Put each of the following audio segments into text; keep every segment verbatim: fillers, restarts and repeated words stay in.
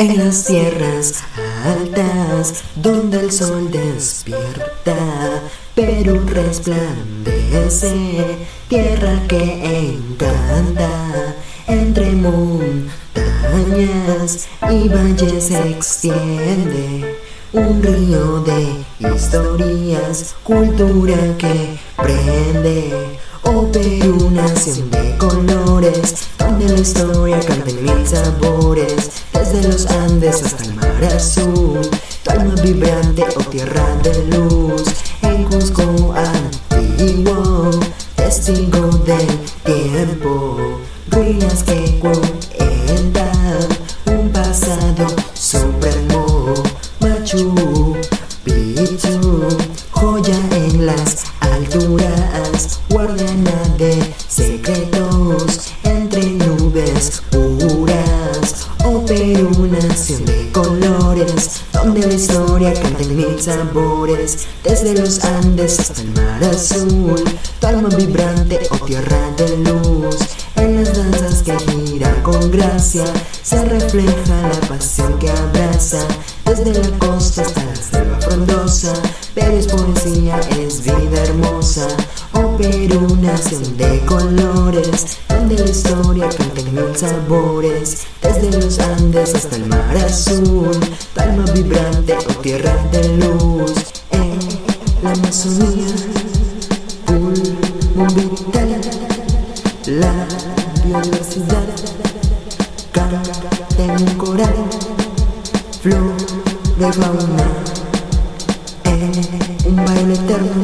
En las tierras altas, donde el sol despierta, Perú resplandece, tierra que encanta. Entre montañas y valles se extiende un río de historias, cultura que prende. Oh Perú, nación de colores, donde la historia canta en mil sabores. Desde los Andes hasta el mar azul, tu alma vibrante, oh tierra de luz. En Cusco antiguo, testigo del tiempo, ruinas que cuentan un pasado supremo. Machu Picchu, joya en las alturas, guardiana de secretos entre nubes puras. Oh Perú, nación de colores, donde la historia canta en mil sabores. Desde los Andes hasta el mar azul, tu alma vibrante, oh tierra de luz. En las danzas que giran con gracia se refleja la pasión que abraza. Desde la costa hasta la selva frondosa, Perú es poesía, es vida hermosa. Oh Perú, nación de colores, donde la historia canta en mil sabores. Desde los Andes hasta el mar azul, tu alma vibrante, oh tierra de luz. En la Amazonía, pulmón vital, la biodiversidad canta en un coral, flor de fauna, en un baile eterno.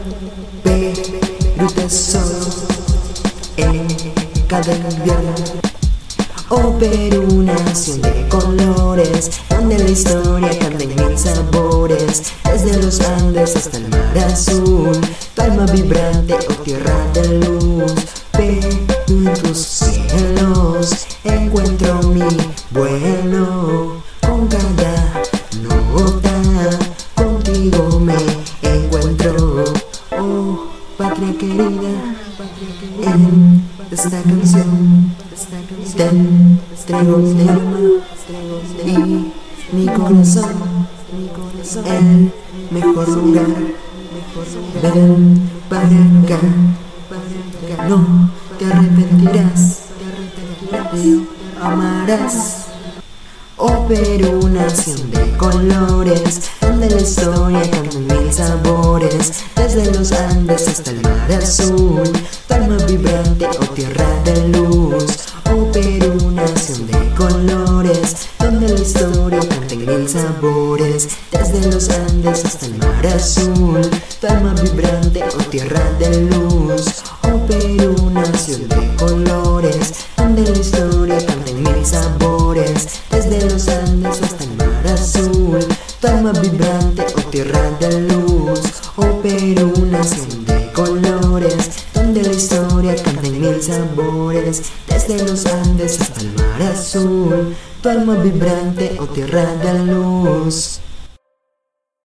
Perú tesoro en cada invierno. Oh Perú, nación de colores, donde la historia canta en mil sabores. Desde los Andes hasta el mar azul, tu alma vibrante, oh tierra de luz. Perú, en tus cielos encuentro mi vuelo. Con cada nota contigo me encuentro. Oh patria querida, en esta canción te entrego mi alma y mi corazón, el mejor lugar. Ven para acá, no te arrepentirás, te amarás. Oh Perú, nación de colores, donde la historia canta en mil sabores. Desde los Andes hasta el mar azul, tu alma vibrante, oh tierra de luz. Oh Perú, nación de colores, donde la historia canta en mil sabores. Desde los Andes hasta el mar azul, tu alma vibrante, oh tierra de luz. Oh Perú, nación de colores, donde la historia canta en mil sabores. Desde los Andes hasta el mar azul, tu alma vibrante, oh tierra de luz. Oh Perú, nación de colores, donde la historia canta en mil sabores. Desde los Andes hasta el mar azul, tu alma vibrante, oh tierra de luz.